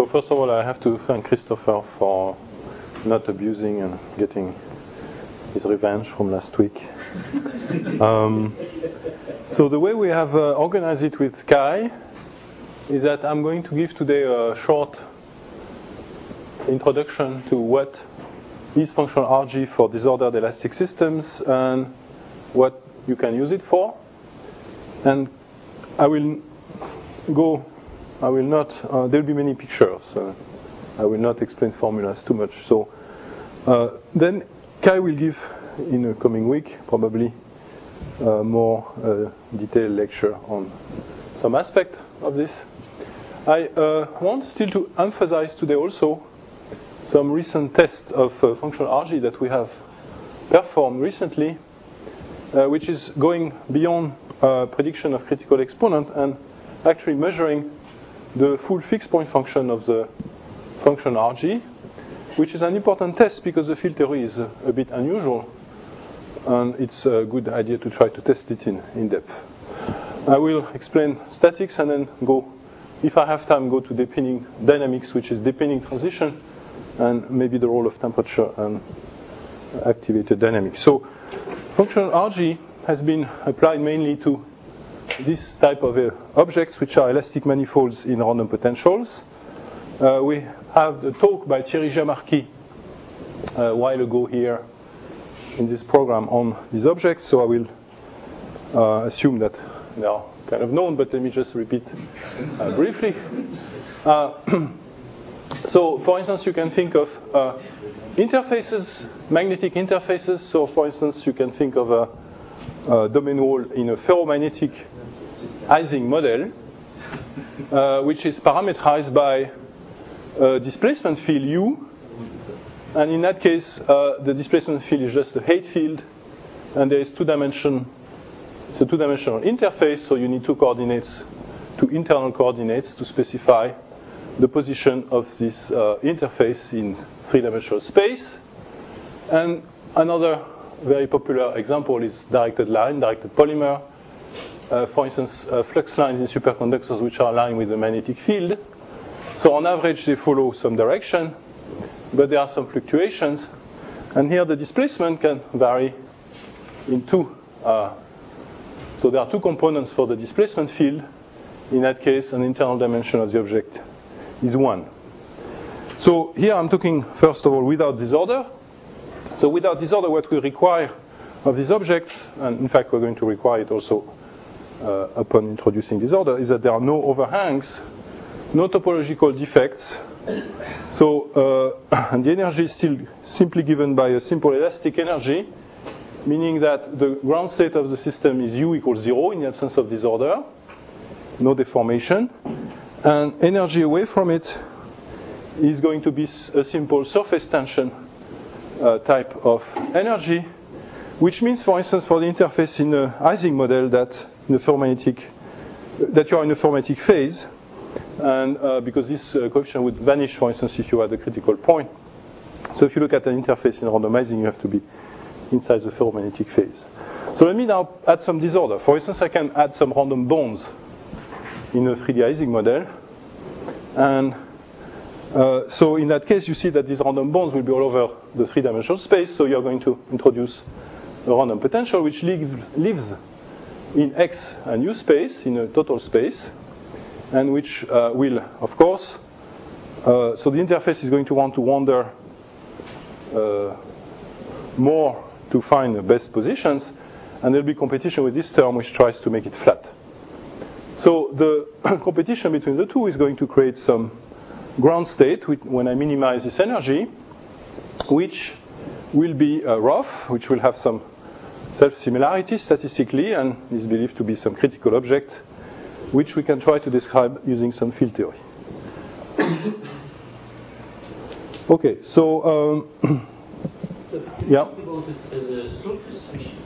So first of all, I have to thank Christopher for not abusing and getting his revenge from last week. So the way we have organized it with Kai is that I'm going to give today a short introduction to what is functional RG for disordered elastic systems and what you can use it for. And I will not, there will be many pictures. I will not explain formulas too much. So then Kai will give in a coming week probably more detailed lecture on some aspect of this. I want still to emphasize today also some recent tests of functional RG that we have performed recently, which is going beyond prediction of critical exponent and actually measuring the full fixed point function of the function RG, which is an important test because the field theory is a bit unusual, and it's a good idea to try to test it in depth. I will explain statics and then go, if I have time, go to depending dynamics, which is depending transition, and maybe the role of temperature and activated dynamics. So functional RG has been applied mainly to this type of objects, which are elastic manifolds in random potentials. We have the talk by Thierry Jamarki a while ago here in this program on these objects, so I will assume that they are kind of known, but let me just repeat briefly. So, for instance, you can think of interfaces, magnetic interfaces. So, for instance, you can think of a domain wall in a ferromagnetic Ising model, which is parameterized by a displacement field U. And in that case, the displacement field is just a height field, and there is two-dimensional interface, so you need two internal coordinates to specify the position of this interface in three-dimensional space. And another very popular example is directed polymer. For instance, flux lines in superconductors which are aligned with the magnetic field. So on average, they follow some direction, but there are some fluctuations. And here the displacement can vary in two. So there are two components for the displacement field. In that case, an internal dimension of the object is 1. So here I'm talking, first of all, without disorder. So without disorder, what we require of these objects, and in fact we're going to require it also upon introducing disorder, is that there are no overhangs, no topological defects. So and the energy is still simply given by a simple elastic energy, meaning that the ground state of the system is U equals 0 in the absence of disorder, no deformation. And energy away from it is going to be a simple surface tension type of energy, which means, for instance, for the interface in the Ising model that you are in a ferromagnetic phase, and because this coefficient would vanish, for instance, if you are at the critical point. So if you look at an interface in random Ising, you have to be inside the ferromagnetic phase. So let me now add some disorder. For instance, I can add some random bonds in a 3D Ising model. And so in that case, you see that these random bonds will be all over the three-dimensional space. So you're going to introduce a random potential which lives in X and U space, in a total space, and which will, of course, so the interface is going to want to wander more to find the best positions, and there'll be competition with this term which tries to make it flat. So the competition between the two is going to create some ground state when I minimize this energy, which will be rough, which will have some self-similarity statistically, and is believed to be some critical object, which we can try to describe using some field theory. Okay, so yeah. About it as a surface,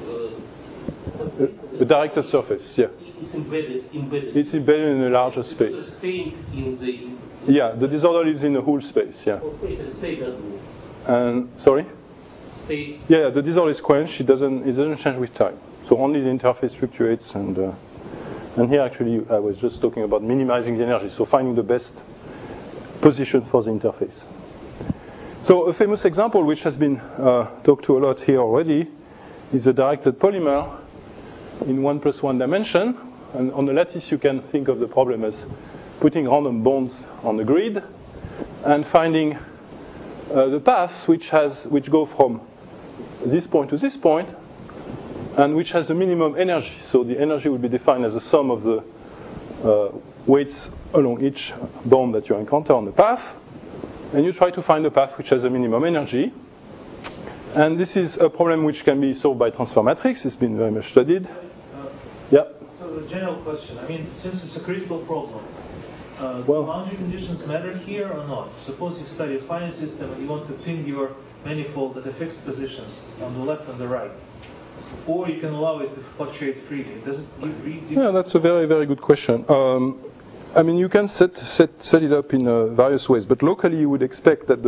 The directed surface, yeah. It's embedded. It's embedded in a larger space. Staying in the. Yeah, the disorder lives in the whole space. Yeah. Okay, so stay doesn't move. And sorry. Stays. Yeah, the disorder is quenched. It doesn't change with time. So only the interface fluctuates, and here actually I was just talking about minimizing the energy. So finding the best position for the interface. So a famous example which has been talked to a lot here already is a directed polymer in 1+1 dimension. And on the lattice you can think of the problem as putting random bonds on the grid and finding the paths which go from this point to this point and which has a minimum energy. So the energy will be defined as the sum of the weights along each bond that you encounter on the path. And you try to find a path which has a minimum energy. And this is a problem which can be solved by transfer matrix. It's been very much studied. Yeah. So a general question. I mean, since it's a critical problem, Well- do boundary conditions matter here or not? Suppose you study a finite system and you want to pin your manifold at a fixed positions on the left and the right. Or you can allow it to fluctuate freely. Does it Yeah, that's a very, very good question. I mean, you can set it up in various ways, but locally you would expect that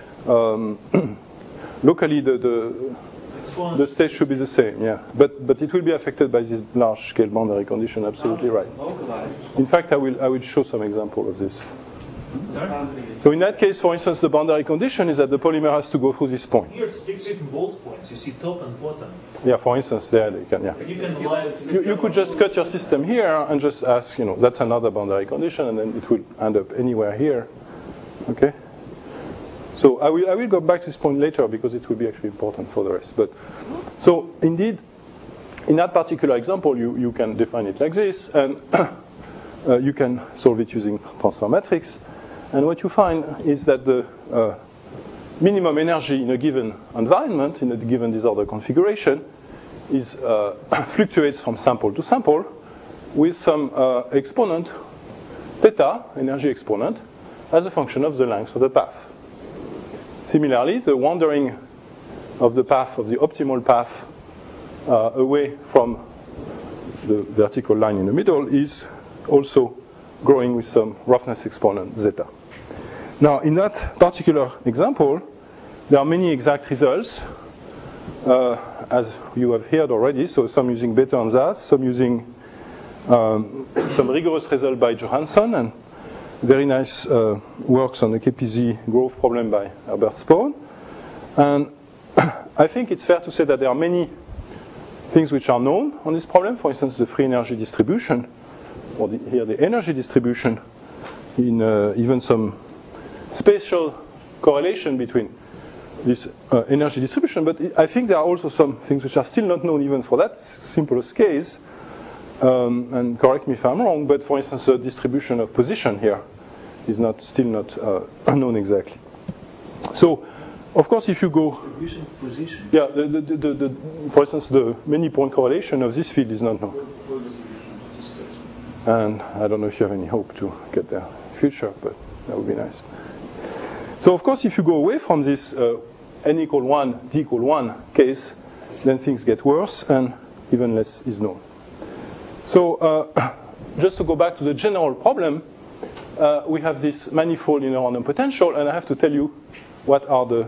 locally the state should be the same, yeah. But it will be affected by this large-scale boundary condition. Absolutely right. In fact, I will show some example of this. So in that case, for instance, the boundary condition is that the polymer has to go through this point. Here it's fixed in both points. You see top and bottom. Yeah, for instance, there you can, yeah. You can allow it. You could just cut your system here and just ask, that's another boundary condition, and then it will end up anywhere here. Okay? So I will go back to this point later because it will be actually important for the rest. But so indeed, in that particular example, you can define it like this, and you can solve it using transfer matrix. And what you find is that the minimum energy in a given environment, in a given disorder configuration, is fluctuates from sample to sample with some exponent, theta, energy exponent, as a function of the length of the path. Similarly, the wandering of the path, of the optimal path, away from the vertical line in the middle is also growing with some roughness exponent, zeta. Now, in that particular example, there are many exact results, as you have heard already. So some using Bethe and Zas, some using some rigorous result by Johansson, and very nice works on the KPZ growth problem by Herbert Spohn. And I think it's fair to say that there are many things which are known on this problem. For instance, the free energy distribution, or here the energy distribution, in even some spatial correlation between this energy distribution. But I think there are also some things which are still not known even for that simplest case. And correct me if I'm wrong, but for instance, the distribution of position here is still not unknown exactly. So, of course, if you go, Distribution of position. yeah, for instance, the many point correlation of this field is not known. And I don't know if you have any hope to get there in the future, but that would be nice. So, of course, if you go away from this n equal 1, d equal 1 case, then things get worse and even less is known. So, just to go back to the general problem, we have this manifold in a random potential, and I have to tell you what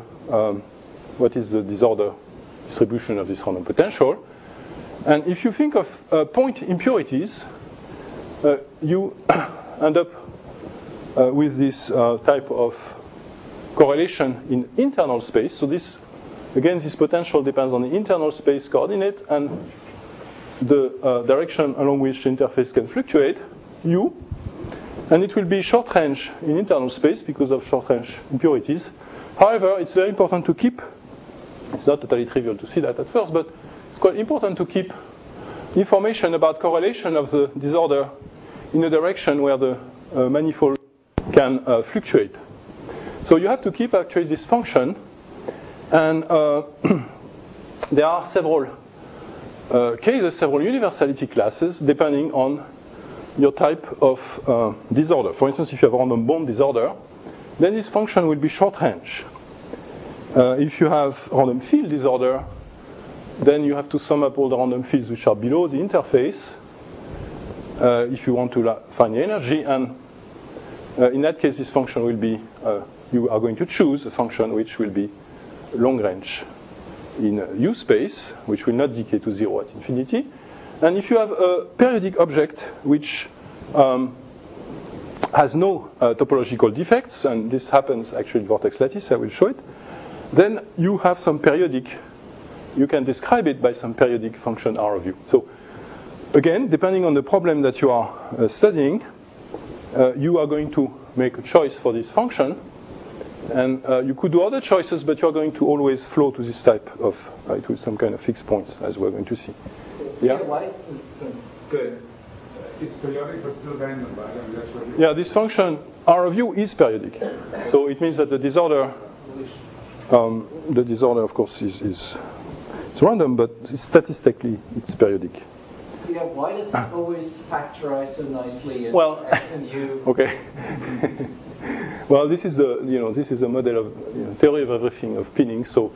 is the disorder distribution of this random potential. And if you think of point impurities, you end up with this type of correlation in internal space. So this potential depends on the internal space coordinate and the direction along which the interface can fluctuate, u, and it will be short range in internal space because of short range impurities. However, it's very important to keep, it's not totally trivial to see that at first, but it's quite important to keep information about correlation of the disorder in a direction where the manifold can fluctuate. So you have to keep actually this function, and there are several cases, several universality classes, depending on your type of disorder. For instance, if you have a random bond disorder, then this function will be short range. If you have random field disorder, then you have to sum up all the random fields which are below the interface if you want to find the energy, and in that case this function will be, you are going to choose a function which will be long range in U space, which will not decay to zero at infinity. And if you have a periodic object which has no topological defects, and this happens actually in vortex lattice, I will show it, then you have some periodic, you can describe it by some periodic function R of U. So again, depending on the problem that you are studying, you are going to make a choice for this function, and you could do other choices, but you're going to always flow to this type of, to some kind of fixed points, as we're going to see. Yeah? Why is it good? It's periodic but still random, right? I mean, that's what Yeah, this function R of U is periodic. So it means that the disorder, of course, is it's random, but statistically it's periodic. Yeah, why does it always factorize so nicely in Well, X and U? Okay. Well, this is this is a model of theory of everything of pinning. So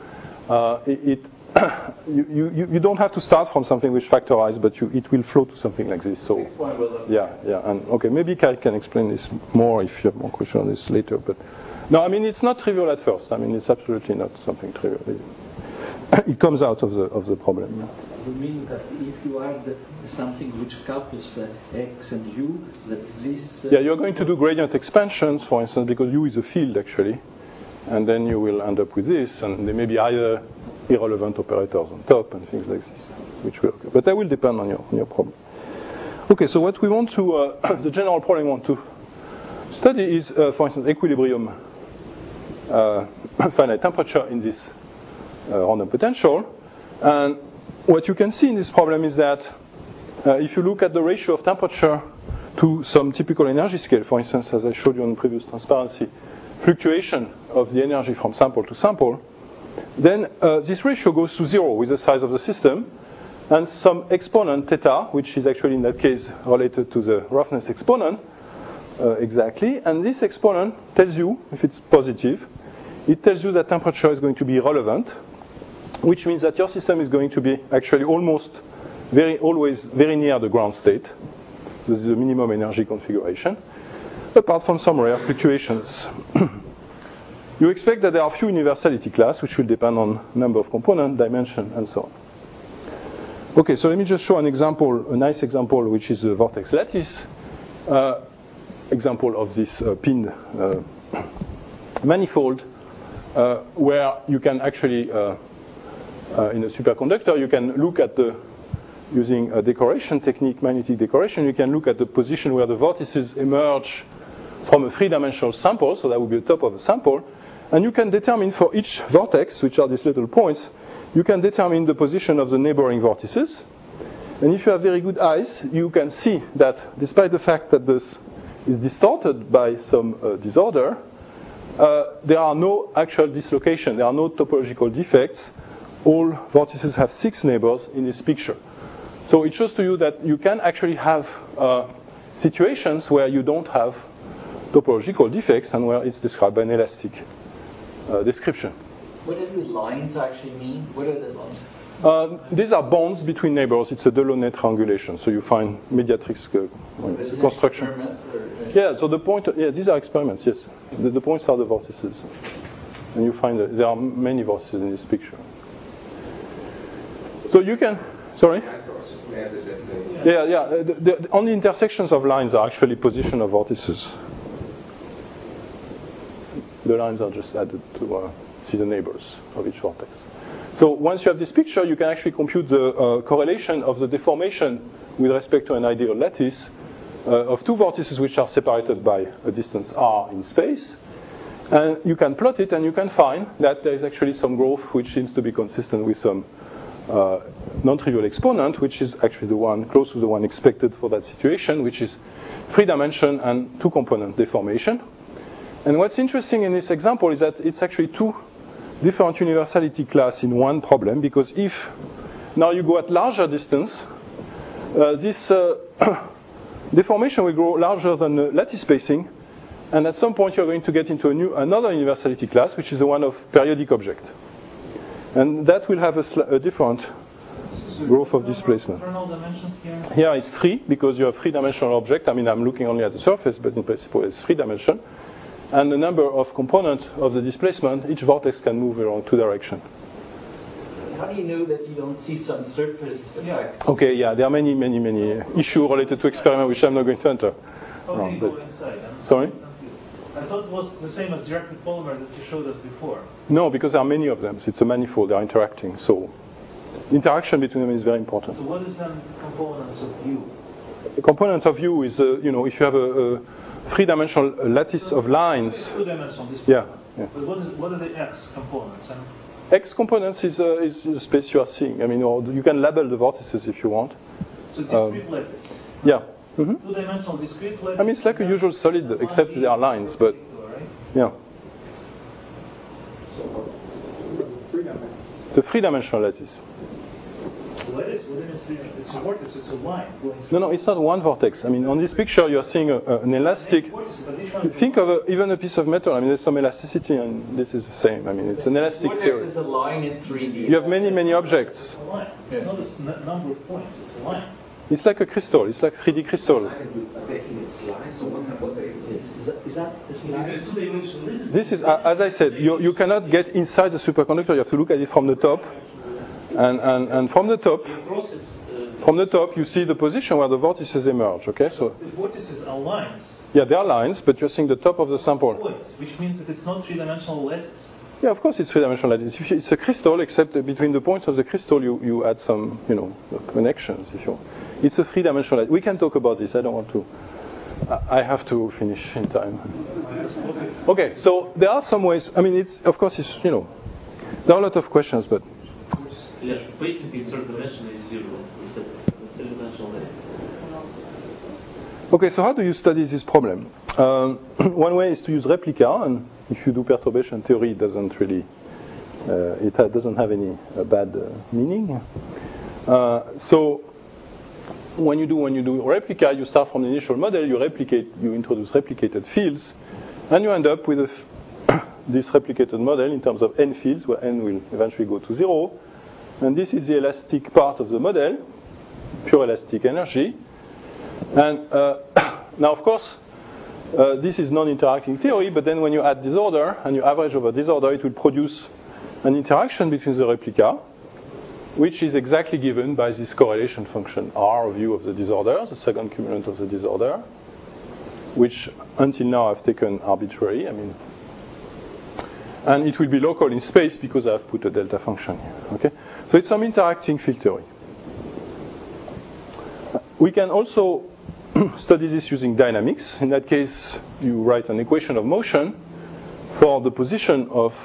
you don't have to start from something which factorized, but it will flow to something like this. So yeah, and okay, maybe Kai can explain this more if you have more questions on this later. But no, I mean it's not trivial at first. I mean it's absolutely not something trivial. It comes out of the problem. Yeah. You mean that if you add something which couples the X and U, that this... Yeah, you're going to do gradient expansions, for instance, because U is a field, actually. And then you will end up with this, and there may be either irrelevant operators on top and things like this, which will occur. But that will depend on your problem. Okay, so what we want to... the general problem we want to study is, for instance, equilibrium finite temperature in this random potential. And what you can see in this problem is that if you look at the ratio of temperature to some typical energy scale, for instance, as I showed you on previous transparency, fluctuation of the energy from sample to sample, then this ratio goes to 0 with the size of the system, and some exponent theta, which is actually in that case related to the roughness exponent, exactly, and this exponent tells you, if it's positive, it tells you that temperature is going to be relevant, which means that your system is going to be actually always very near the ground state. This is the minimum energy configuration, apart from some rare fluctuations. You expect that there are few universality class, which will depend on number of components, dimension, and so on. Okay, so let me just show an example, a nice example, which is a vortex lattice example of this pinned manifold, where you can actually in a superconductor, you can look at using a decoration technique, magnetic decoration, you can look at the position where the vortices emerge from a three-dimensional sample, so that would be the top of the sample, and you can determine for each vortex, which are these little points, you can determine the position of the neighboring vortices. And if you have very good eyes, you can see that despite the fact that this is distorted by some disorder, there are no actual dislocation, there are no topological defects. All vortices have 6 neighbors in this picture. So it shows to you that you can actually have situations where you don't have topological defects and where it's described by an elastic description. What do the lines actually mean? What are the lines? These are bonds between neighbors. It's a Delaunay triangulation. So you find mediatrix construction. Yeah, so the point, these are experiments, yes. The points are the vortices. And you find that there are many vortices in this picture. So you can, sorry? Yeah. The only intersections of lines are actually position of vortices. The lines are just added to see the neighbors of each vortex. So once you have this picture, you can actually compute the correlation of the deformation with respect to an ideal lattice of 2 vortices which are separated by a distance r in space. And you can plot it, and you can find that there is actually some growth which seems to be consistent with some non-trivial exponent, which is actually the one close to the one expected for that situation, which is 3-dimension and 2-component deformation. And what's interesting in this example is that it's actually 2 different universality class in one problem, because if now you go at larger distance, this deformation will grow larger than the lattice spacing, and at some point you're going to get into another universality class, which is the one of periodic object. And that will have a different growth of displacement. Here it's 3, because you have 3-dimensional object. I mean, I'm looking only at the surface, but in principle it's 3-dimension. And the number of components of the displacement, each vortex can move around 2 directions. How do you know that you don't see some surface effects? Okay, yeah, there are many issues related to experiment which I'm not going to enter. How do around. you go inside? I'm Sorry? confused. I thought it was the same as directed polymer that you showed us before. No, because there are many of them. So it's a manifold. They are interacting. So interaction between them is very important. So what is then components of U? The component of U is, if you have a three-dimensional lattice of lines. It's two-dimensional. Yeah. But what are the X components? X components is the space you are seeing. I mean, or you can label the vortices if you want. So discrete lattice. Yeah. Mm-hmm. Two-dimensional discrete lattice. I mean, it's like a usual solid, except there are lines, but yeah. It's a three-dimensional lattice. Lattice, what is it? It's a vortex. It's a line. No, it's not one vortex. I mean, on this picture, you are seeing an elastic. Think of even a piece of metal. I mean, there's some elasticity, and this is the same. I mean, it's an elastic theory. Vortex is a line in 3D. You have many objects. It's a line. It's not a number of points. It's a line. It's like a crystal. It's like 3D crystal. This is, as I said, you cannot get inside the superconductor. You have to look at it from the top, and from the top, you see the position where the vortices emerge. Okay, so the vortices are lines. Yeah, they are lines, but you're seeing the top of the sample. Points, which means that it's not three-dimensional lattice. Yeah, of course it's three-dimensional lattice. It's a crystal, except between the points of the crystal, you add some, connections. If you, it's a three-dimensional lattice. We can talk about this. I don't want to. I have to finish in time. Okay, so there are some ways. I mean, there are a lot of questions, but. Yes, basically third dimension is zero instead of three-dimensional lattice. Okay, so how do you study this problem? One way is to use replica, and if you do perturbation theory, it doesn't really, doesn't have any bad meaning. So when you do replica, you start from the initial model, you introduce replicated fields, and you end up with this replicated model in terms of n fields, where n will eventually go to 0. And this is the elastic part of the model, pure elastic energy. And now, of course, this is non-interacting theory, but then when you add disorder and you average over disorder, it will produce an interaction between the replica, which is exactly given by this correlation function R of U of the disorder, the second cumulant of the disorder, which until now I've taken arbitrary. And it will be local in space because I've put a delta function here. Okay, so it's some interacting field theory. We can also study this using dynamics. In that case, you write an equation of motion for the position of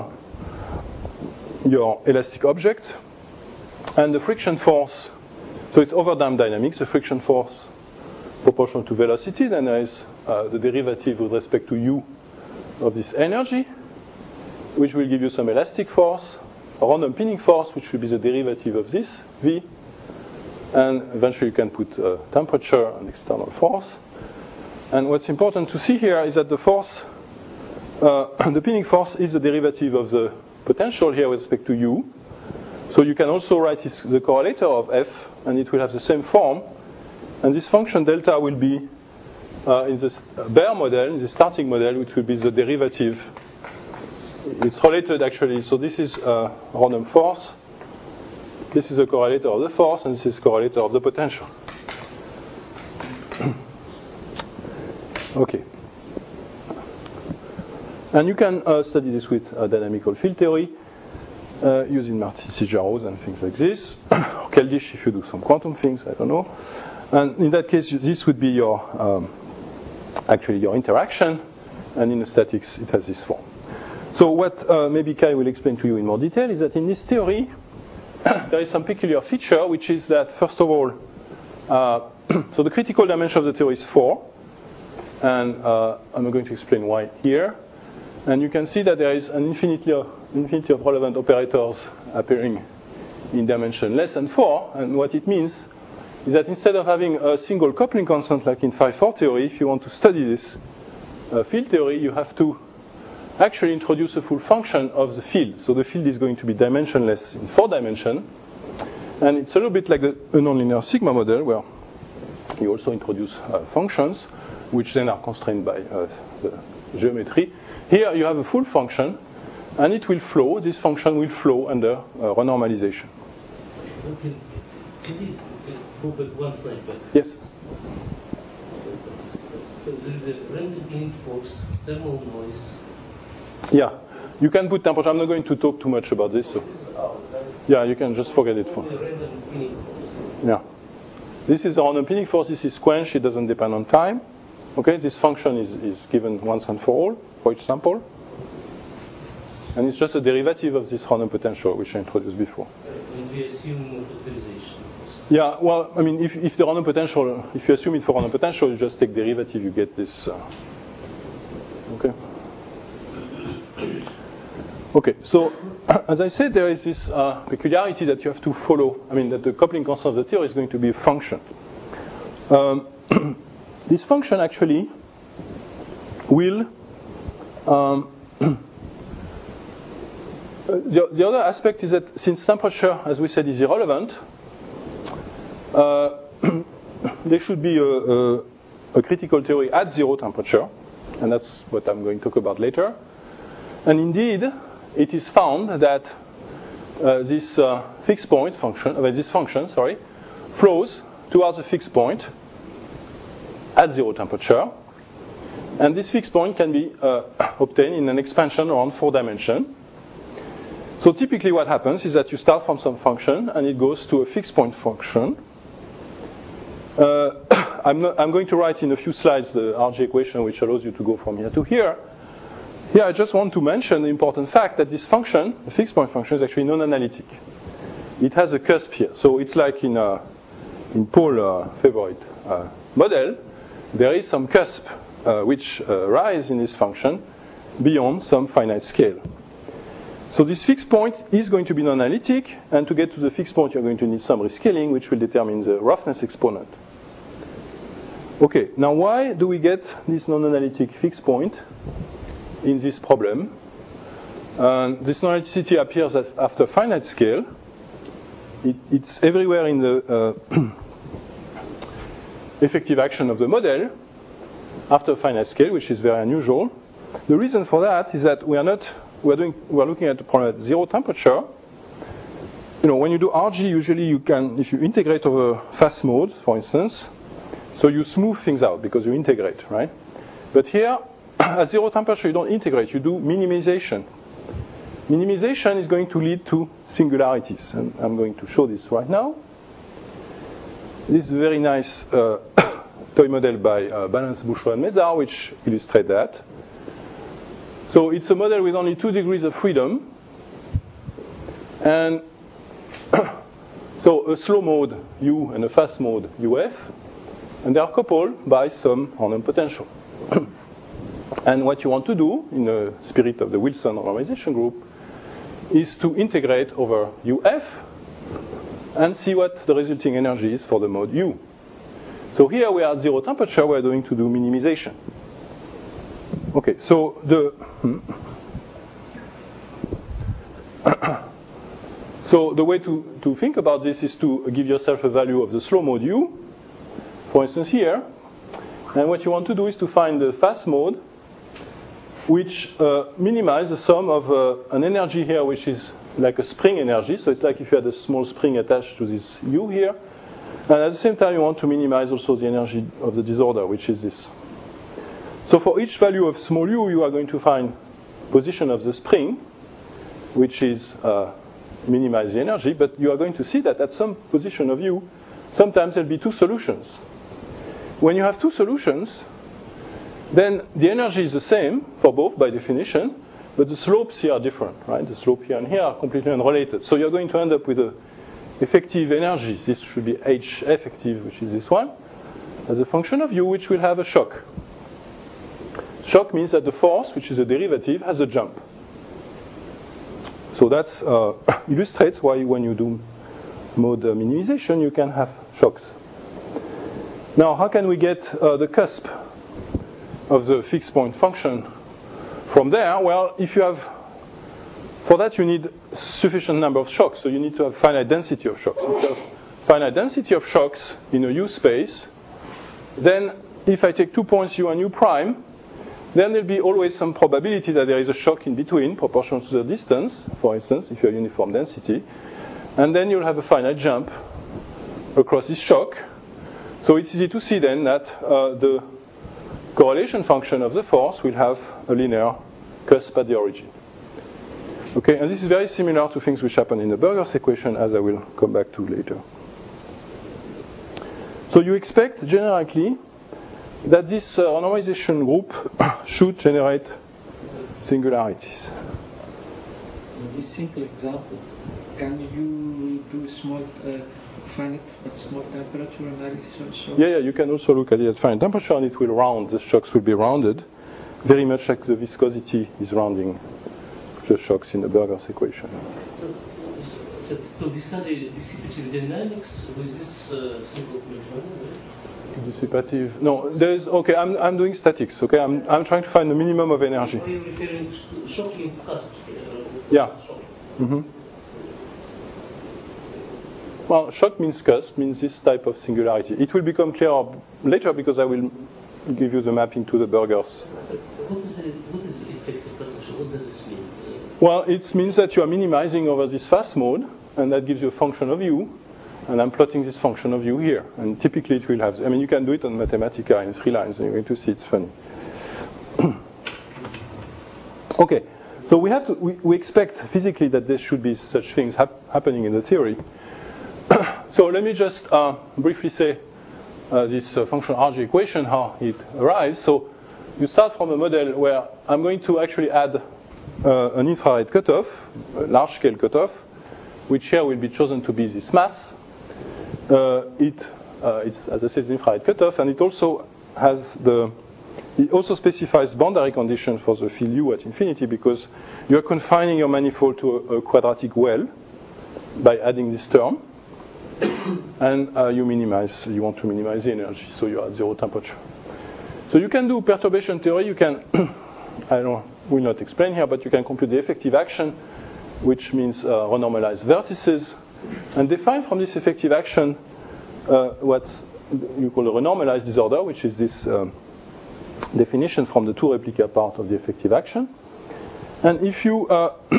your elastic object and the friction force. So it's overdamped dynamics, the friction force proportional to velocity. Then there is the derivative with respect to U of this energy, which will give you some elastic force, a random pinning force, which will be the derivative of this, V. And eventually you can put temperature and external force. And what's important to see here is that the force, the pinning force is the derivative of the potential here with respect to U. So you can also write the correlator of F, and it will have the same form. And this function delta will be in the bare model, in the starting model, which will be the derivative. It's related actually. So this is random force. This is a correlator of the force, and this is a correlator of the potential. Okay. And you can study this with dynamical field theory using Martin-Sijarros and things like this. Or Keldysh if you do some quantum things, I don't know. And in that case, this would be your interaction, and in the statics, it has this form. So what maybe Kai will explain to you in more detail is that in this theory, there is some peculiar feature, which is that, first of all, so the critical dimension of the theory is 4, and I'm going to explain why here. And you can see that there is an infinity of relevant operators appearing in dimension less than 4, and what it means is that instead of having a single coupling constant like in 5-4 theory, if you want to study this field theory, you have to actually introduce a full function of the field. So the field is going to be dimensionless in 4 dimensions. And it's a little bit like a nonlinear sigma model where you also introduce functions which then are constrained by the geometry. Here you have a full function and it will flow. This function will flow under renormalization. Okay. Can you go back one slide back? Yes. So there is a random init force, thermal noise. Yeah, you can put temperature. I'm not going to talk too much about this. So. Yeah, you can just forget it for. Random init force. Yeah. This is the random pinning force. This is quenched. It doesn't depend on time. Okay, this function is given once and for all for each sample. And it's just a derivative of this random potential, which I introduced before. And we assume factorization. Yeah, well, I mean, if the random potential, if you assume it for random potential, you just take derivative, you get this. Okay. Okay, so as I said, there is this peculiarity that you have to follow. I mean, that the coupling constant of the theory is going to be a function. This function actually will. The other aspect is that since temperature, as we said, is irrelevant, there should be a critical theory at zero temperature, and that's what I'm going to talk about later. And indeed, it is found that this fixed point function, this function, flows towards a fixed point at zero temperature, and this fixed point can be obtained in an expansion around 4 dimensions. So typically what happens is that you start from some function and it goes to a fixed point function. I'm going to write in a few slides the RG equation which allows you to go from here to here. Here I just want to mention the important fact that this function, the fixed point function, is actually non-analytic. It has a cusp here. So it's like in Paul's favorite model, there is some cusp which rise in this function beyond some finite scale. So this fixed point is going to be non-analytic, and to get to the fixed point you're going to need some rescaling which will determine the roughness exponent. Okay, now why do we get this non-analytic fixed point in this problem? This non-analyticity appears after finite scale. It's everywhere in the effective action of the model after finite scale, which is very unusual. The reason for that is that we're looking at the problem at zero temperature. You know, when you do RG, usually you can, if you integrate over fast mode, for instance, so you smooth things out because you integrate, right? But here, at zero temperature, you don't integrate, you do minimization. Minimization is going to lead to singularities, and I'm going to show this right now. This is a very nice toy model by Balance, Bouchot, and Mézard, which illustrate that. So it's a model with only 2 degrees of freedom, and so a slow mode U and a fast mode UF, and they are coupled by some random potential. And what you want to do, in the spirit of the Wilson normalization group, is to integrate over UF and see what the resulting energy is for the mode U. So here we are at zero temperature, we are going to do minimization. Okay, so the way to think about this is to give yourself a value of the slow mode U, for instance here, and what you want to do is to find the fast mode which minimize the sum of an energy here which is like a spring energy, so it's like if you had a small spring attached to this U here, and at the same time you want to minimize also the energy of the disorder, which is this. So for each value of small u, you are going to find position of the spring, which is minimize the energy, but you are going to see that at some position of u, sometimes there'll be 2 solutions. When you have 2 solutions, then the energy is the same for both by definition, but the slopes here are different, right? The slope here and here are completely unrelated. So you're going to end up with a effective energy. This should be H effective, which is this one, as a function of u, which will have a shock. Shock means that the force, which is a derivative, has a jump. So that illustrates why when you do mode minimization, you can have shocks. Now, how can we get the cusp of the fixed point function from there? Well, if you have, for that you need sufficient number of shocks, so you need to have finite density of shocks. If you have finite density of shocks in a U space, then if I take 2 points U and U prime, then there'll be always some probability that there is a shock in between, proportional to the distance, for instance, if you have uniform density, and then you'll have a finite jump across this shock. So it's easy to see then that the correlation function of the force will have a linear cusp at the origin. Okay, and this is very similar to things which happen in the Burgers equation, as I will come back to later. So you expect generically that this normalization group should generate singularities. In this simple example, can you do small, finite but small temperature analysis also? Yeah, you can also look at it at finite temperature, and it will round. The shocks will be rounded, very much like the viscosity is rounding the shocks in the Burgers equation. So we study dissipative dynamics with this simple measurement. Dissipative. No, there is. Okay, I'm doing statics. Okay, I'm trying to find the minimum of energy. Are you referring to shock means cusp? Yeah. Shock. Mm-hmm. Well, shock means cusp, means this type of singularity. It will become clearer later because I will give you the mapping to the Burgers. What is effective potential? What does this mean? Well, it means that you are minimizing over this fast mode, and that gives you a function of u. And I'm plotting this function of u here. And typically it will have, you can do it on Mathematica in 3 lines, and you're going to see it's funny. Okay, so we expect physically that there should be such things happening in the theory. So let me just briefly say this function RG equation, how it arrives. So you start from a model where I'm going to actually add an infrared cutoff, a large-scale cutoff, which here will be chosen to be this mass. It's, as I said, an infrared cutoff, and it also specifies boundary conditions for the field U at infinity, because you are confining your manifold to a quadratic well by adding this term, and you want to minimize the energy, so you are at 0 temperature. So you can do perturbation theory. You can, will not explain here, but you can compute the effective action, which means renormalize vertices, and define from this effective action what you call a renormalized disorder, which is this definition from the 2 replica part of the effective action. And if you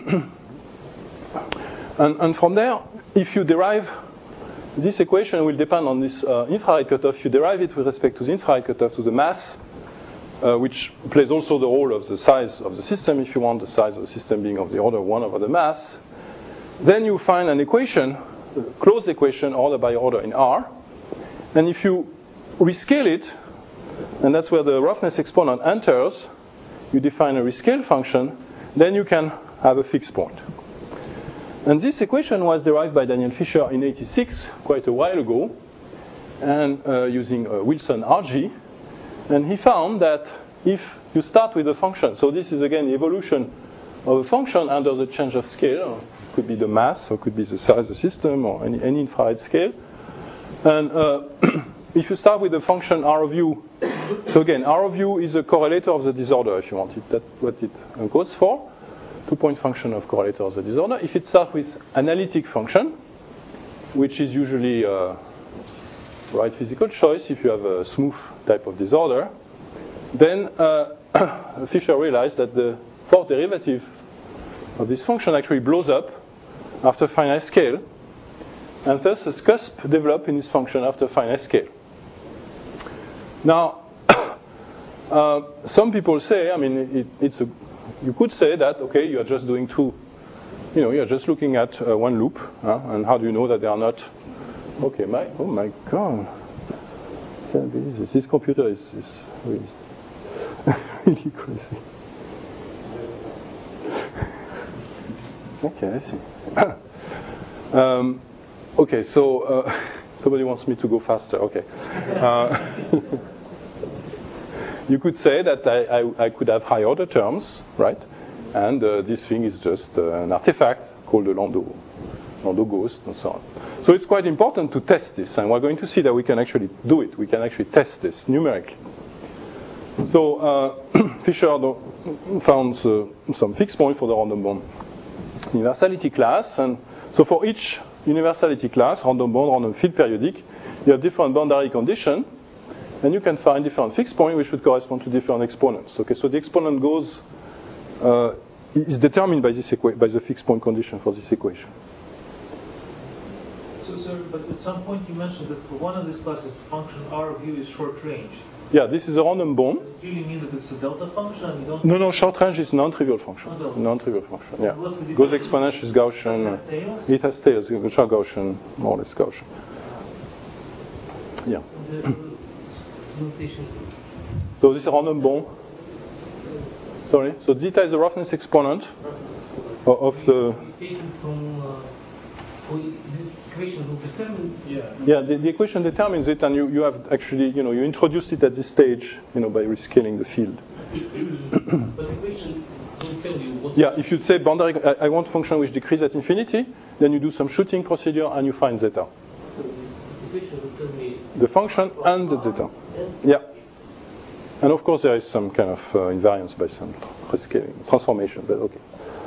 and from there, if you derive this equation, will depend on this infrared cutoff. You derive it with respect to the infrared cutoff, to the mass, which plays also the role of the size of the system, if you want the size of the system being of the order 1 over the mass. Then you find an equation, a closed equation, order by order in R. And if you rescale it, and that's where the roughness exponent enters, you define a rescale function, then you can have a fixed point. And this equation was derived by Daniel Fisher in '86, quite a while ago, and using Wilson RG. And he found that if you start with a function, so this is again the evolution of a function under the change of scale, could be the mass, or could be the size of the system, or any infrared scale. And if you start with the function R of u, so again, R of u is a correlator of the disorder, if you want it. That's what it goes for. 2-point function of correlator of the disorder. If it starts with analytic function, which is usually right physical choice if you have a smooth type of disorder, then Fisher realized that the fourth derivative of this function actually blows up after finite scale, and thus a cusp develops in this function after finite scale. Now, some people say, you could say that, okay, you are just doing you are just looking at one loop, and how do you know that they are not? Okay, oh my God, I can't believe this. This computer is really, really crazy. Okay, I see. Okay, so somebody wants me to go faster. Okay. You could say that I could have high order terms, right? And this thing is just an artifact called a Landau ghost, and so on. So it's quite important to test this, and we're going to see that we can actually do it. We can actually test this numerically. So Fisher found some fixed point for the random bond universality class, and so for each universality class, random bond, random field periodic, you have different boundary conditions, and you can find different fixed points which would correspond to different exponents. Okay, so the exponent is determined by the fixed point condition for this equation. So, sir, but at some point you mentioned that for one of these classes, function R of u is short range. Yeah, this is a random bone. Do you mean that it's a delta function and you don't? No, short range is non-trivial function. Oh, no. Non-trivial function, yeah. What's the Goes difference? exponential is Gaussian. Tails? It has tails, which are Gaussian, more or less Gaussian. Yeah. The notation. So this is a random bone. Sorry. So zeta is the roughness exponent of the. Taken from this equation will determine. Yeah, the equation determines it, and you have actually, you introduced it at this stage, by rescaling the field. But the equation will tell you what. Yeah, if you say boundary, I want function which decrease at infinity, then you do some shooting procedure and you find zeta. So the equation will tell me. The function and the zeta. Yeah. And of course there is some kind of invariance by some rescaling transformation, but okay.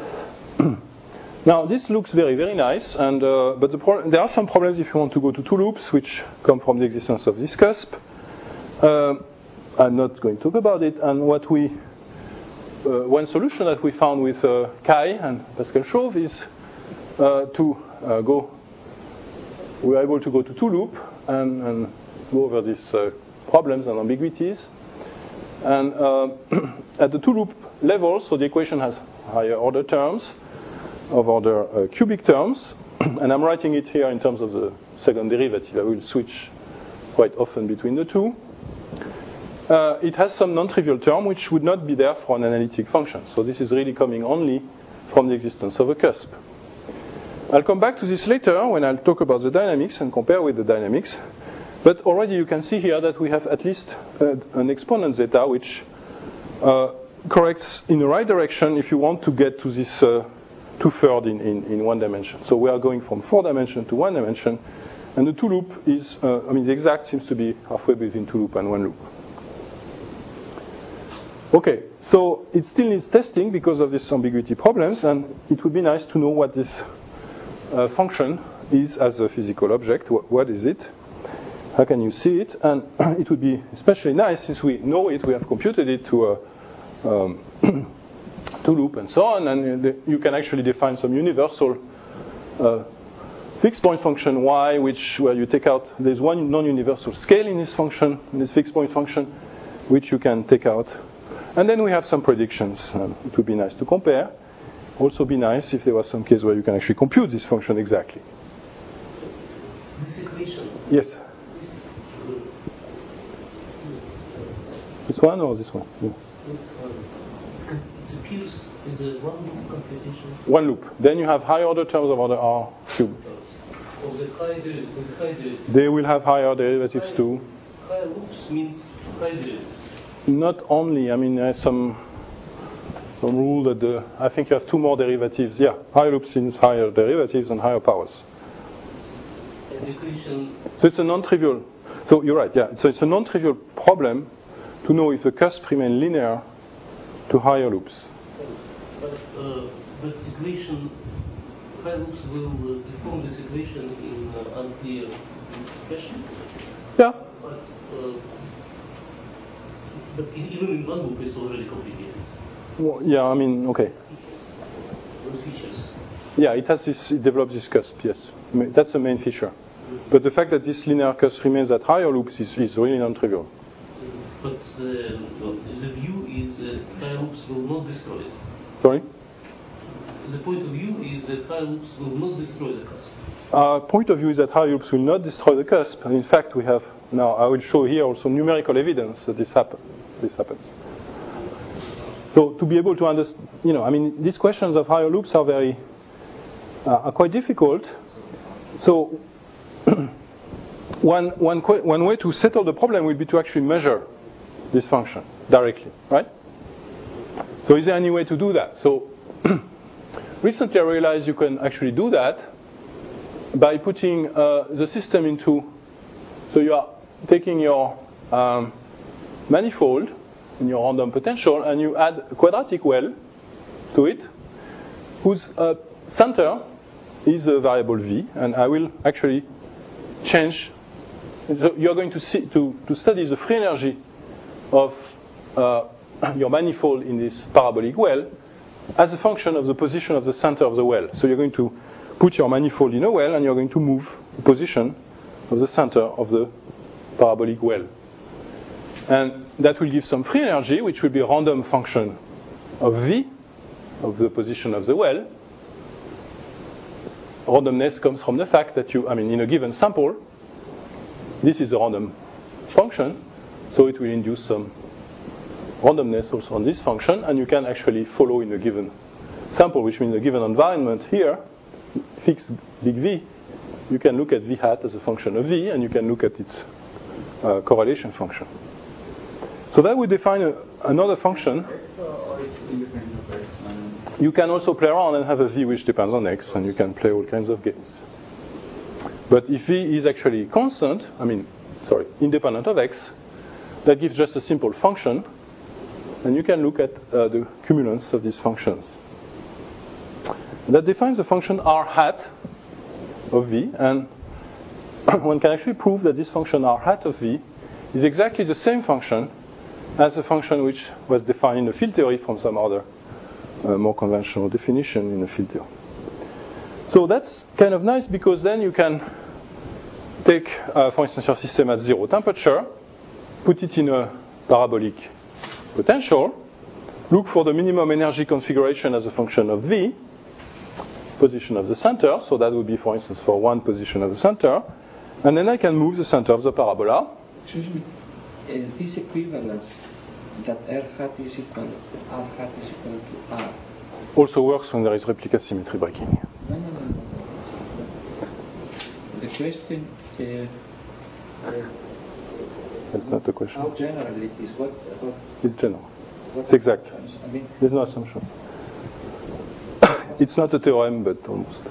Now this looks very, very nice, and but there are some problems if you want to go to two loops, which come from the existence of this cusp. I'm not going to talk about it. And what one solution that we found with Kai and Pascal Chauve is to go. We are able to go to two loop and go over these problems and ambiguities. And at the two loop level, so the equation has higher order terms, of order cubic terms, and I'm writing it here in terms of the second derivative. I will switch quite often between the two. It has some non-trivial term which would not be there for an analytic function. So this is really coming only from the existence of a cusp. I'll come back to this later when I'll talk about the dynamics and compare with the dynamics. But already you can see here that we have at least an exponent zeta which corrects in the right direction if you want to get to this two-thirds in one dimension. So we are going from 4 dimension to 1 dimension, and the two loop is, the exact seems to be halfway between two loop and one loop. Okay, so it still needs testing because of these ambiguity problems, and it would be nice to know what this function is as a physical object. What is it? How can you see it? And it would be especially nice, since we know it, we have computed it to a two loop and so on, and you can actually define some universal fixed point function y, where you take out, there's one non-universal scale in this function, in this fixed point function, which you can take out. And then we have some predictions. It would be nice to compare. Also be nice if there was some case where you can actually compute this function exactly. This equation. Yes. This, This one or this one? Yeah. It appears in the one loop computation. One loop. Then you have higher order terms of order R cubed. Of the high derivative. They will have higher derivatives too. Higher loops means high derivatives. Not only. There's some rule that I think you have two more derivatives. Yeah, higher loops means higher derivatives and higher powers. And the equation. So it's a non-trivial. So you're right. Yeah. So it's a non-trivial problem to know if the cusp remains linear to higher loops. But the equation, higher loops will deform this equation in unclear fashion. Yeah. But even in one loop, it's already complicated. Well, yeah. Okay. Those features. Yeah. It develops this cusp. Yes. That's the main feature. But the fact that this linear cusp remains at higher loops is really non-trivial. But the view is that higher loops will not destroy it. Sorry? The point of view is that higher loops will not destroy the cusp. Point of view is that higher loops will not destroy the cusp. And in fact, we have now, I will show here also numerical evidence that this happens. So to be able to understand, these questions of higher loops are quite difficult. So one way to settle the problem would be to actually measure this function directly, right? So is there any way to do that? So recently I realized you can actually do that by putting the system into, so you are taking your manifold in your random potential and you add a quadratic well to it whose center is a variable v, and I will actually change. So you're going to study the free energy of your manifold in this parabolic well as a function of the position of the center of the well. So you're going to put your manifold in a well and you're going to move the position of the center of the parabolic well. And that will give some free energy, which will be a random function of V, of the position of the well. Randomness comes from the fact that in a given sample, this is a random function, so it will induce some randomness also on this function, and you can actually follow in a given sample, which means a given environment here, fixed big V, you can look at V hat as a function of V, and you can look at its correlation function. So that would define another function. X or is independent of X? You can also play around and have a V which depends on X, and you can play all kinds of games. But if V is actually constant, independent of X, that gives just a simple function, and you can look at the cumulants of these functions. That defines the function R hat of V, and one can actually prove that this function R hat of V is exactly the same function as the function which was defined in the field theory from some other more conventional definition in the field theory. So that's kind of nice, because then you can take, for instance, your system at 0 temperature, put it in a parabolic potential, look for the minimum energy configuration as a function of V, position of the center, so that would be, for instance, for one position of the center, and then I can move the center of the parabola. Excuse me, this equivalence that R hat is equal to R also works when there is replica symmetry breaking. No. The question, That's not the question. how general it is, what It's general. what It's exact. I mean, There's no assumption. It's not a theorem, but almost.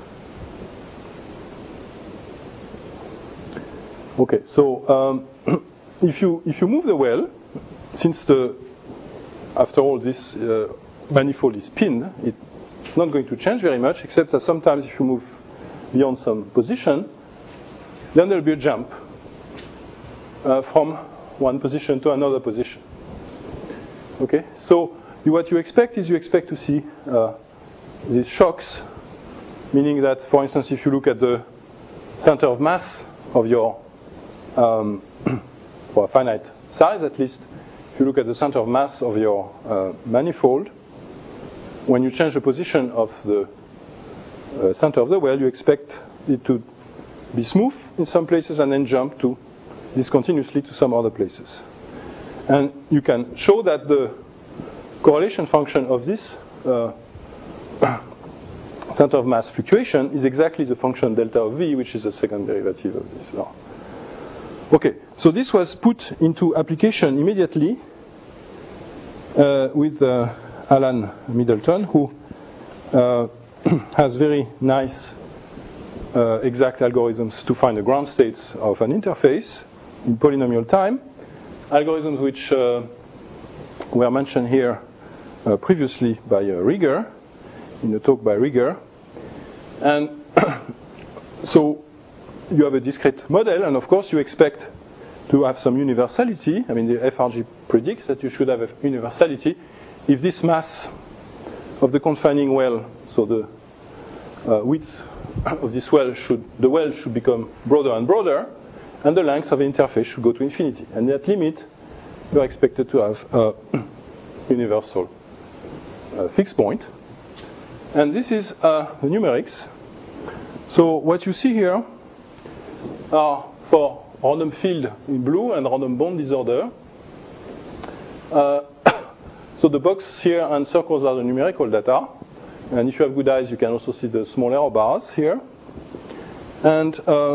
Okay, so if you move the well, since after all this manifold is pinned, it's not going to change very much, except that sometimes if you move beyond some position, then there will be a jump from one position to another position. Okay, so what you expect is to see these shocks, meaning that, for instance, if you look at the center of mass of your, for a finite size at least, if you look at the center of mass of your manifold, when you change the position of the center of the well, you expect it to be smooth in some places and then jump discontinuously to some other places. And you can show that the correlation function of this center of mass fluctuation is exactly the function delta of V, which is the second derivative of this law. Okay, so this was put into application immediately with Alan Middleton, who has very nice exact algorithms to find the ground states of an interface in polynomial time. Algorithms which were mentioned here previously by Rieger, in a talk by Rieger. And so you have a discrete model, and of course you expect to have some universality. I mean, the FRG predicts that you should have a universality if this mass of the confining well, so the width of this well the well should become broader and broader, and the length of the interface should go to infinity. And at limit, you are expected to have a universal fixed point. And this is the numerics. So what you see here are for random field in blue and random bond disorder. So the box here and circles are the numerical data. And if you have good eyes, you can also see the small error bars here. And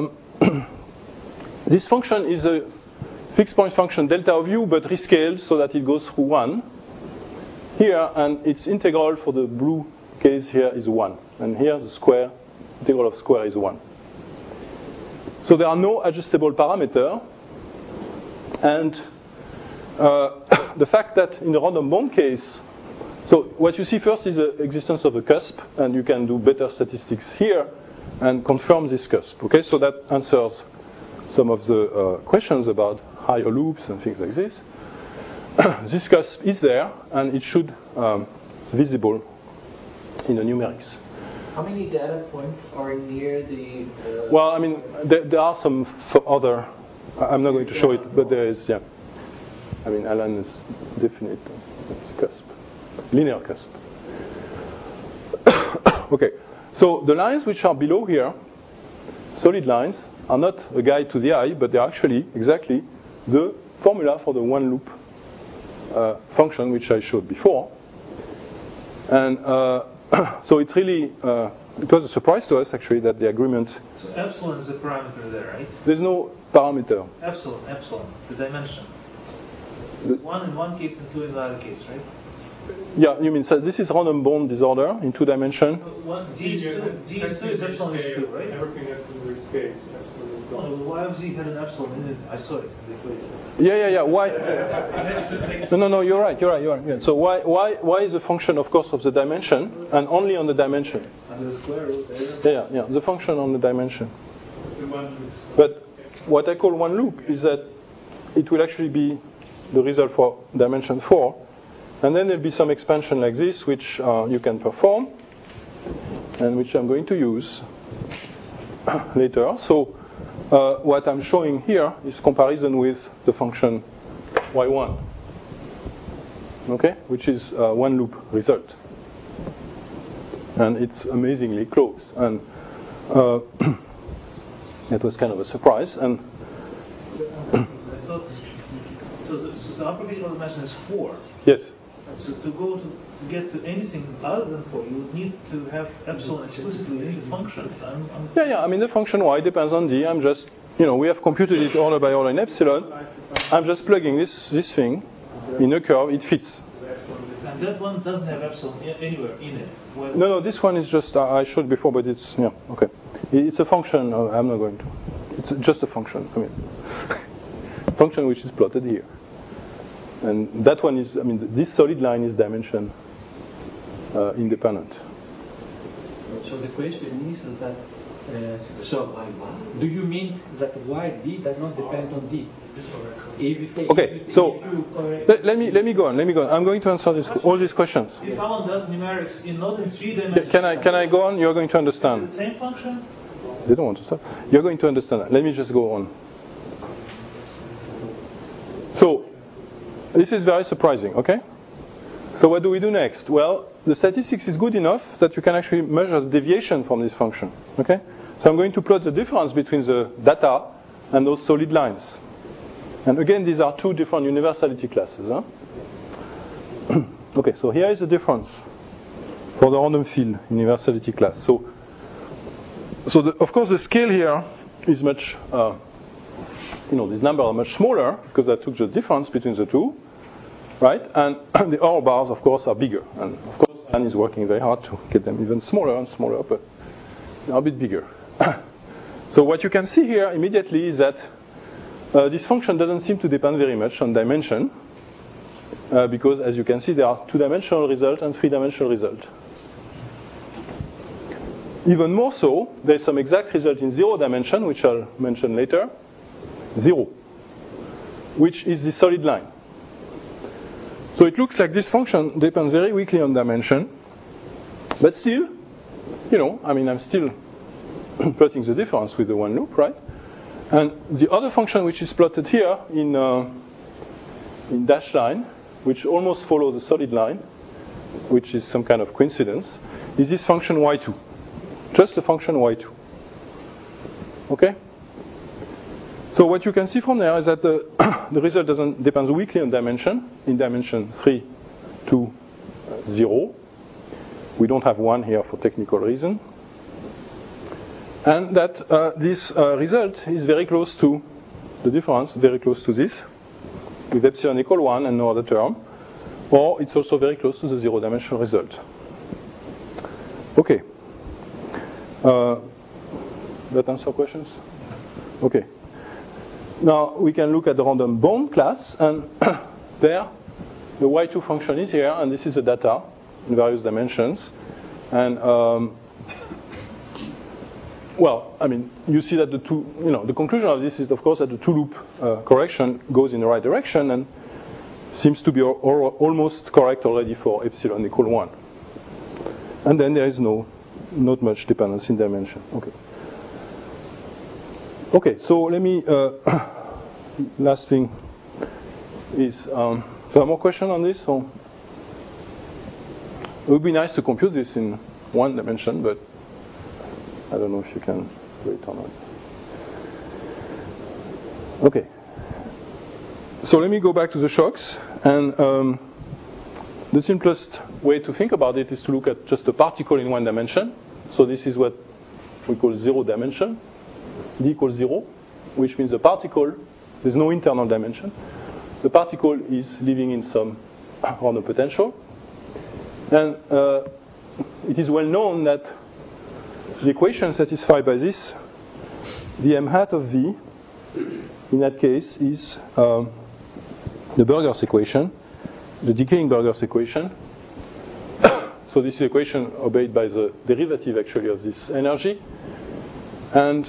this function is a fixed point function delta of u, but rescaled so that it goes through 1 here, and its integral for the blue case here is 1. And here the integral of square is 1. So there are no adjustable parameters. And the fact that in the random bond case, so what you see first is the existence of a cusp, and you can do better statistics here and confirm this cusp. Okay, so that answers some of the questions about higher loops and things like this. This cusp is there, and it should be visible in the numerics. How many data points are near the... Well, I mean, there are some other... I'm not going to show it, but there is, yeah. I mean, ln is definite. It's cusp, linear cusp. Okay, so the lines which are below here, solid lines, are not a guide to the eye, but they're actually exactly the formula for the one loop function which I showed before. And so it really, it was a surprise to us actually that the agreement. So epsilon is a parameter there, right? There's no parameter. Epsilon, the dimension. One in one case and two in the other case, right? Yeah, you mean, so this is random bond disorder in 2 dimension. D is 2 is epsilon is 2, right? Everything has to do with scale. Epsilon is Oh, gone. the y of z had an epsilon in it. I saw it in the equation. Yeah. Why? No, you're right. Yeah. So why is a function, of course, of the dimension and only on the dimension? And the square root there. Yeah. The function on the dimension. But what I call one loop is that it will actually be the result for dimension 4. And then there'll be some expansion like this, which you can perform, and which I'm going to use later. So what I'm showing here is comparison with the function y1, okay, which is one loop result, and it's amazingly close. And it was kind of a surprise. And I thought so. The upper critical dimension is 4. yes. So to get to anything other than 4, you would need to have epsilon explicitly in the functions. Yeah. I mean, the function y depends on d. I'm just, we have computed it order by order in epsilon. I'm just plugging this thing in a curve. It fits. And that one doesn't have epsilon anywhere in it. No. This one is just I showed before, but it's okay. It's a function. I'm not going to. It's just a function. I mean, function which is plotted here. And that one is, this solid line is dimension independent. So the question is that, do you mean that yd does not depend on d? Let me go on. I'm going to answer all these questions. If Alan does numerics not in 3 dimensions, can I go on? You're going to understand. The same function? They don't want to stop. You're going to understand that. Let me just go on. So, this is very surprising, okay? So what do we do next? Well, the statistics is good enough that you can actually measure the deviation from this function, okay? So I'm going to plot the difference between the data and those solid lines. And again, these are 2 different universality classes. Huh? Okay, so here is the difference for the random field universality class. So of course, the scale here is much, these numbers are much smaller because I took the difference between the two. Right? And the error bars, of course, are bigger. And, of course, Anne is working very hard to get them even smaller and smaller, but they're a bit bigger. So what you can see here immediately is that this function doesn't seem to depend very much on dimension, because, as you can see, there are 2-dimensional result and 3-dimensional result. Even more so, there's some exact result in 0 dimension, which I'll mention later, 0, which is the solid line. So it looks like this function depends very weakly on dimension, but still, I'm still plotting the difference with the one loop, right? And the other function which is plotted here in dashed line, which almost follows the solid line, which is some kind of coincidence, is this function y2. Just the function y2. Okay? So what you can see from there is that the result depends weakly on dimension, in dimension 3 to 0. We don't have 1 here for technical reason. And that this result is very close to the difference, very close to this, with epsilon equal 1 and no other term. Or it's also very close to the 0-dimensional result. Okay. That answer questions? Okay. Now we can look at the random bond class, and there the y2 function is here, and this is the data in various dimensions. And you see that the conclusion of this is, of course, that the 2-loop correction goes in the right direction and seems to be almost correct already for epsilon equal 1. And then there is not much dependence in dimension. Okay, so let me, last thing, is, there are more questions on this? Or? It would be nice to compute this in one dimension, but I don't know if you can do it or not. Okay. So let me go back to the shocks. And the simplest way to think about it is to look at just a particle in one dimension. So this is what we call zero dimension. D equals 0, which means the particle, there's no internal dimension. The particle is living in some Horner potential. And it is well known that the equation satisfied by this, the m hat of V, in that case, is the Burgers equation, the decaying Burgers equation. So this is the equation obeyed by the derivative, actually, of this energy. And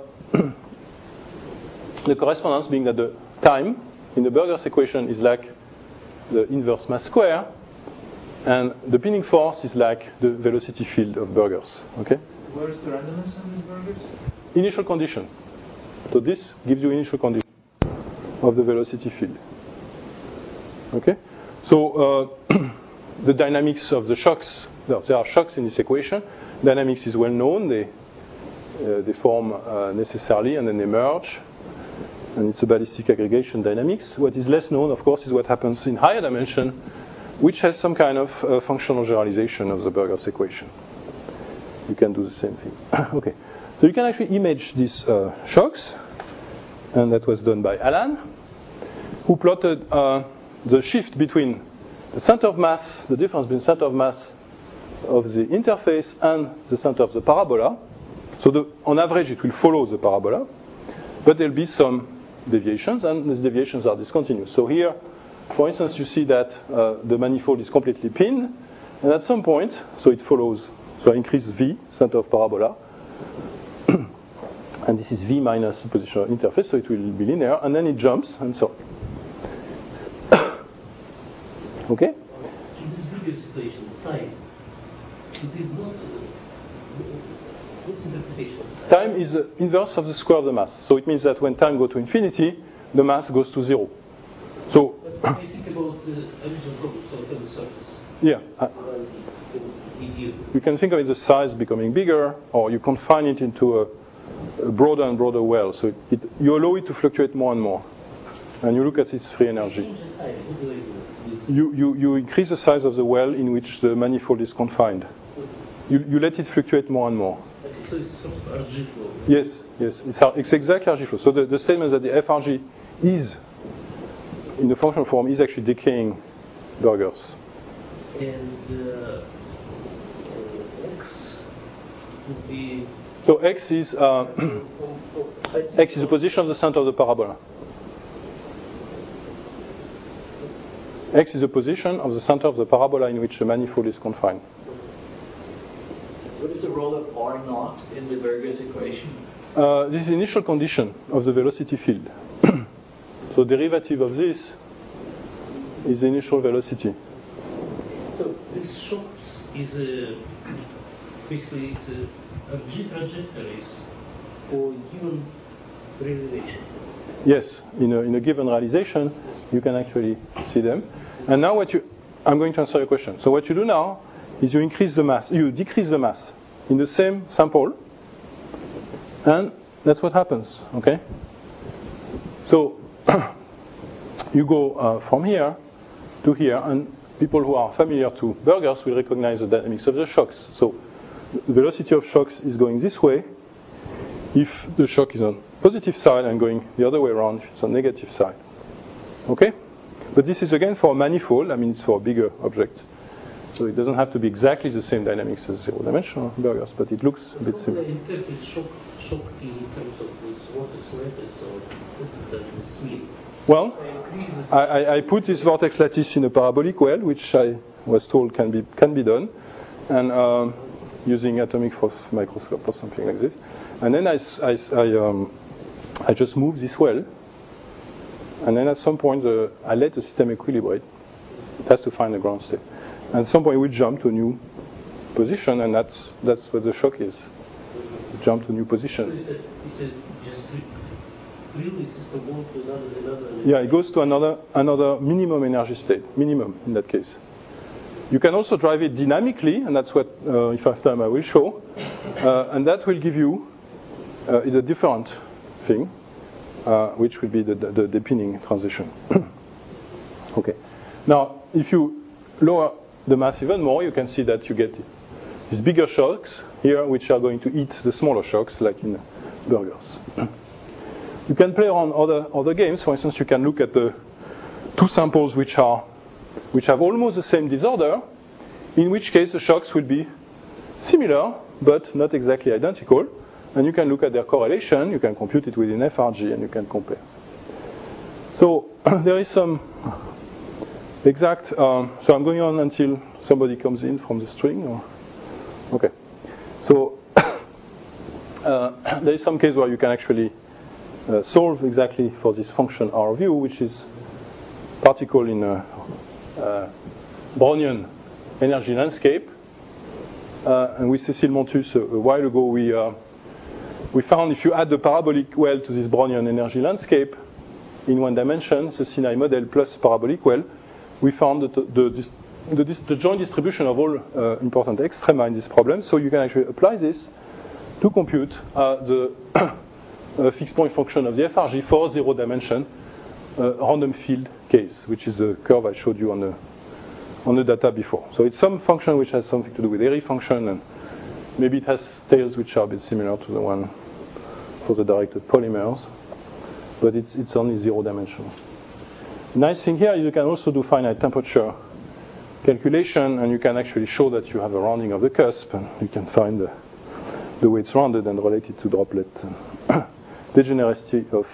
the correspondence being that the time in the Burgers equation is like the inverse mass square, and the pinning force is like the velocity field of Burgers. Okay? Where is the randomness in these Burgers? Initial condition. So this gives you initial condition of the velocity field. Okay? So the dynamics of the shocks, there are shocks in this equation. Dynamics is well known. They form necessarily and then they merge. And it's a ballistic aggregation dynamics. What is less known, of course, is what happens in higher dimension, which has some kind of functional generalization of the Burgers equation. You can do the same thing. Okay. So you can actually image these shocks, and that was done by Alan, who plotted the shift between the center of mass, the difference between the center of mass of the interface and the center of the parabola. So on average, it will follow the parabola, but there'll be some deviations, and these deviations are discontinuous. So here, for instance, you see that the manifold is completely pinned, and at some point, so it follows, so I increase V, center of parabola, and this is V minus the position of interface, so it will be linear, and then it jumps, and so okay? In this Burgers equation, time, it is not. What's the interpretation of time? Time is the inverse of the square of the mass. So it means that when time goes to infinity, the mass goes to 0. So, but when you think about the original problem, so on the surface, yeah, easier. you can think of it as the size becoming bigger, or you confine it into a broader and broader well. So you allow it to fluctuate more and more. And you look at its free energy. Change the time. What do I do? This- You increase the size of the well in which the manifold is confined. You let it fluctuate more and more. So it's sort of RG flow. Yes, it's exactly RG flow. So the statement that the FRG is, in the functional form, is actually decaying Burgers. And X would be. So X is the position of the center of the parabola. X is the position of the center of the parabola in which the manifold is confined. What is the role of R naught in the Burgers equation? This is the initial condition of the velocity field. So derivative of this is the initial velocity. So this shock is basically it's a RG trajectories for given realization. Yes, in a given realization, you can actually see them. And now I'm going to answer your question. So what you do now is you increase the mass, you decrease the mass in the same sample, and that's what happens, okay? So you go from here to here, and people who are familiar to Burgers will recognize the dynamics of the shocks. So the velocity of shocks is going this way if the shock is on positive side and going the other way around if it's on negative side. Okay? But this is again for a manifold, I mean it's for a bigger object. So it doesn't have to be exactly the same dynamics as zero-dimensional Burgers, but it looks a bit How do similar. I interpret shock in terms of this vortex lattice, or what does this mean? Well, I increase this. I put this vortex lattice in a parabolic well, which I was told can be done, and using atomic force microscope or something like this. And then I just move this well, and then at some point I let the system equilibrate. It has to find a ground state. And at some point we jump to a new position, and that's what the shock is. Jump to a new So position. it's just really system move to another Yeah, it goes to another minimum energy state, minimum in that case. You can also drive it dynamically, and that's what, if I have time, I will show. And that will give you a different thing, which will be the depinning transition. Okay. Now, if you lower the mass even more, you can see that you get these bigger shocks here, which are going to eat the smaller shocks, like in burgers. You can play on other games. For instance, you can look at the two samples which have almost the same disorder, in which case the shocks will be similar, but not exactly identical. And you can look at their correlation, you can compute it within FRG, and you can compare. So there is some exact, so I'm going on until somebody comes in from the string. Or, okay. So there is some case where you can actually solve exactly for this function R of U, which is particle in a Brownian energy landscape. And with Cécile Montus a while ago, we found if you add the parabolic well to this Brownian energy landscape in one dimension, the Sinai model plus parabolic well, we found that the joint distribution of all important extrema in this problem. So you can actually apply this to compute the fixed point function of the FRG for 0 dimension random field case, which is the curve I showed you on the data before. So it's some function which has something to do with Airy function, and maybe it has tails which are a bit similar to the one for the directed polymers, but it's only 0 dimensional. Nice thing here is you can also do finite temperature calculation, and you can actually show that you have a rounding of the cusp, and you can find the way it's rounded and related to droplet degeneracy of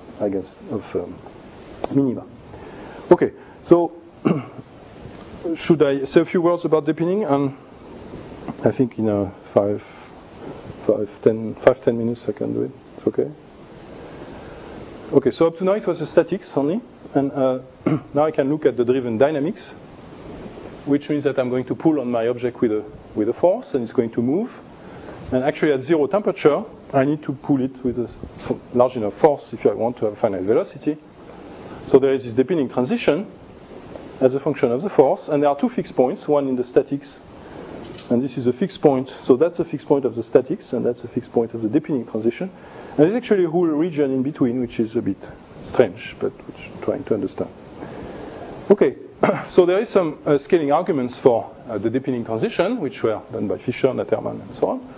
minima. Okay, so should I say a few words about depinning? And I think in 5-10 minutes I can do it. It's okay. Okay, so up to now it was the statics only, and now I can look at the driven dynamics, which means that I'm going to pull on my object with a force, and it's going to move. And actually at 0 temperature, I need to pull it with a large enough force if I want to have a finite velocity. So there is this depinning transition as a function of the force, and there are two fixed points, one in the statics, and this is a fixed point. So that's a fixed point of the statics, and that's a fixed point of the depinning transition. And there's actually a whole region in between, which is a bit strange, but which I'm trying to understand. Okay, so there is some scaling arguments for the depinning transition, which were done by Fischer, Natterman, and so on.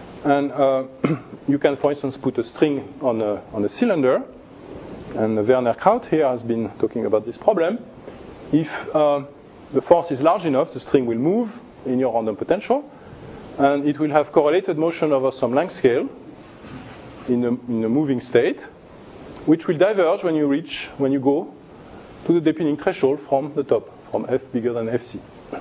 And you can, for instance, put a string on a cylinder, and Werner Kraut here has been talking about this problem. If the force is large enough, the string will move in your random potential, and it will have correlated motion over some length scale in a moving state, which will diverge when you go to the depinning threshold from the top, from F bigger than Fc.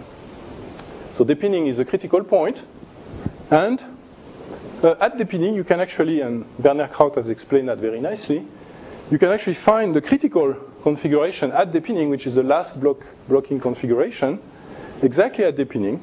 So depinning is a critical point, and at depinning you can actually, and Werner Kraut has explained that very nicely, you can actually find the critical configuration at depinning, which is the last blocking configuration, exactly at depinning,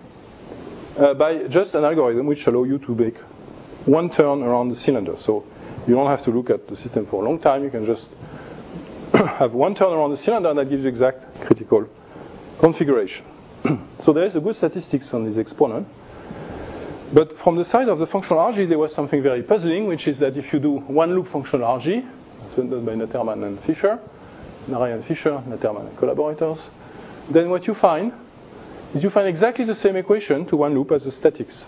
by just an algorithm which allows you to make one turn around the cylinder. So you don't have to look at the system for a long time. You can just have one turn around the cylinder, and that gives you exact critical configuration. So there is a good statistics on this exponent. But from the side of the functional RG, there was something very puzzling, which is that if you do one loop functional RG, it's done by Natterman and Fischer, Narayan Fischer, Natterman and collaborators, then what you find is you find exactly the same equation to one loop as the statics.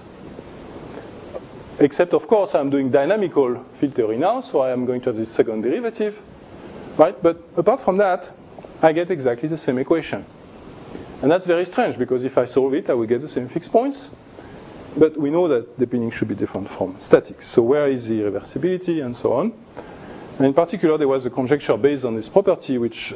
Except, of course, I'm doing dynamical field theory now, so I am going to have this second derivative, right? But apart from that, I get exactly the same equation. And that's very strange, because if I solve it, I will get the same fixed points. But we know that depinning should be different from statics. So where is the reversibility and so on? And in particular, there was a conjecture based on this property which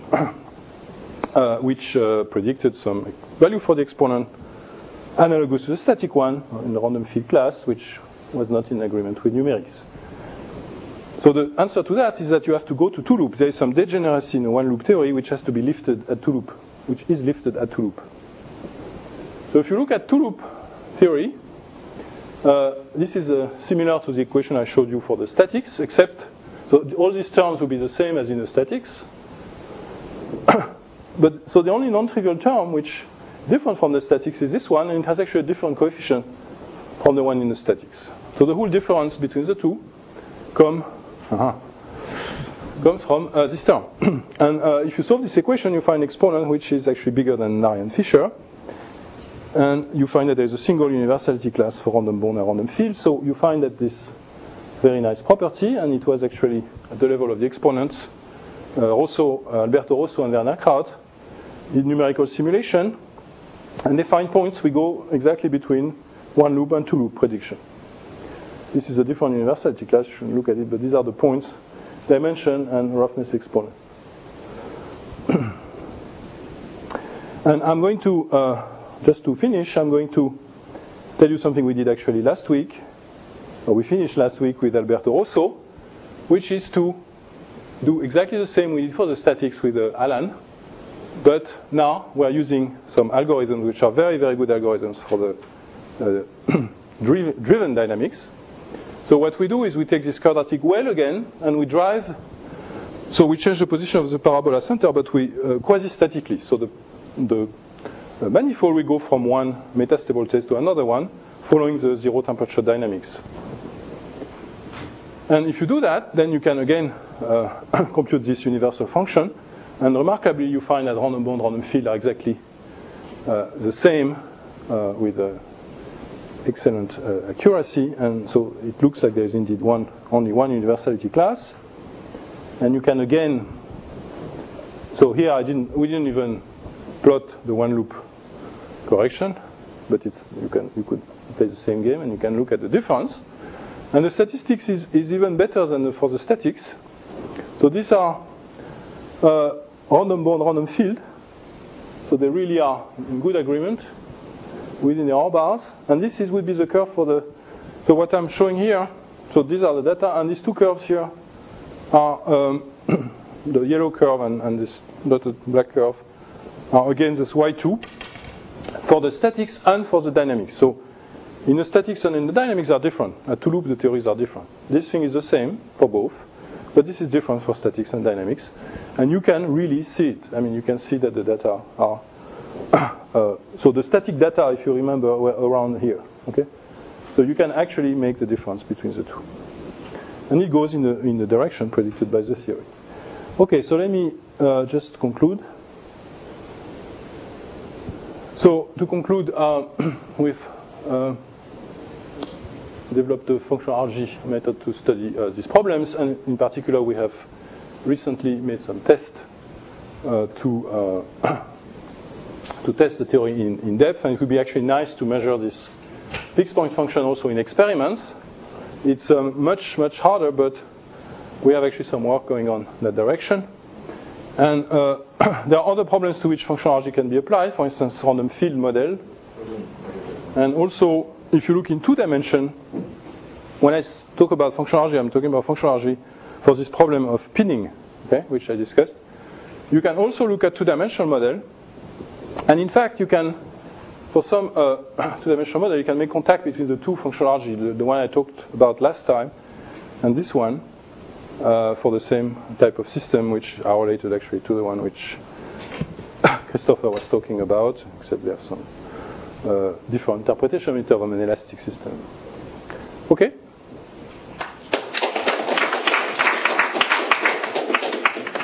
predicted some value for the exponent analogous to the static one in the random field class, which was not in agreement with numerics. So the answer to that is that you have to go to two loops. There is some degeneracy in a one loop theory which has to be lifted at two loop, which is lifted at two loop. So if you look at two loop theory, this is similar to the equation I showed you for the statics, except So all these terms will be the same as in the statics. But so the only non-trivial term which is different from the statics is this one, and it has actually a different coefficient from the one in the statics. So the whole difference between the two comes from this term. And if you solve this equation, you find an exponent which is actually bigger than Narian-Fisher. And you find that there is a single universality class for random bond and random field. So you find that this very nice property, and it was actually at the level of the exponents, Alberto Rosso and Werner Kraut, in numerical simulation. And they find points we go exactly between one loop and two loop prediction. This is a different universality class, you shouldn't look at it, but these are the points, dimension and roughness exponent. And I'm going to, just to finish, I'm going to tell you something we did actually last week, or we finished last week with Alberto Rosso, which is to do exactly the same we did for the statics with Alan, but now we're using some algorithms which are very, very good algorithms for the driven dynamics. So what we do is we take this quadratic well again, and we drive. So we change the position of the parabola center, but we quasi-statically. So the manifold will go from one metastable state to another one, following the zero temperature dynamics. And if you do that, then you can again compute this universal function. And remarkably, you find that random bond, random field are exactly the same with excellent accuracy. And so it looks like there is indeed only one universality class. And you can again. So here we didn't even plot the one loop correction, but you could play the same game and you can look at the difference. And the statistics is even better than for the statics. So these are random bond, random field. So they really are in good agreement within the R bars. And this would be the curve for the. So what I'm showing here. So these are the data, and these two curves here are the yellow curve and this dotted black curve are again this Y2 for the statics and for the dynamics. So in the statics and in the dynamics are different. At two loop, the theories are different. This thing is the same for both, but this is different for statics and dynamics. And you can really see it. I mean, you can see that the data are. So the static data, if you remember, were around here. Okay, so you can actually make the difference between the two, and it goes in the direction predicted by the theory. Okay, so let me just conclude. So to conclude, we've developed the functional RG method to study these problems, and in particular, we have recently made some tests to test the theory in depth, and it would be actually nice to measure this fixed point function also in experiments. It's much harder, but we have actually some work going on in that direction. And there are other problems to which functional RG can be applied, for instance, random field model. And also, if you look in 2 dimensions, when I talk about functional RG, I'm talking about functional RG for this problem of pinning, okay, which I discussed. You can also look at 2-dimensional model. And in fact, you can, for some 2-dimensional model, you can make contact between the two functional RG, the one I talked about last time, and this one, for the same type of system, which are related actually to the one which Christopher was talking about, except they have some different interpretation of an elastic system. Okay?